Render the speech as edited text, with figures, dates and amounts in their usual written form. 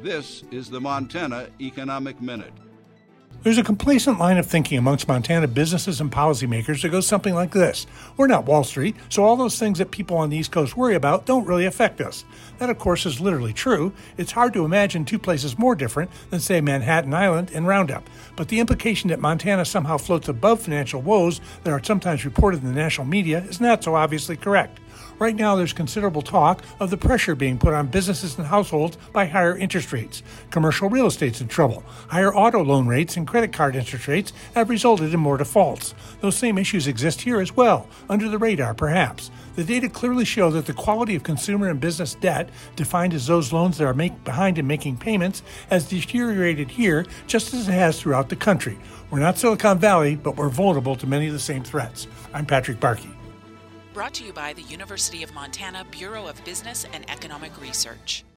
This is the Montana Economic Minute. There's a complacent line of thinking amongst Montana businesses and policymakers that goes something like this. We're not Wall Street, so all those things that people on the East Coast worry about don't really affect us. That, of course, is literally true. It's hard to imagine two places more different than, say, Manhattan Island and Roundup. But the implication that Montana somehow floats above financial woes that are sometimes reported in the national media is not so obviously correct. Right now, there's considerable talk of the pressure being put on businesses and households by higher interest rates. Commercial real estate's in trouble. Higher auto loan rates and credit card interest rates have resulted in more defaults. Those same issues exist here as well, under the radar perhaps. The data clearly show that the quality of consumer and business debt, defined as those loans that are behind in making payments, has deteriorated here just as it has throughout the country. We're not Silicon Valley, but we're vulnerable to many of the same threats. I'm Patrick Barkey. Brought to you by the University of Montana Bureau of Business and Economic Research.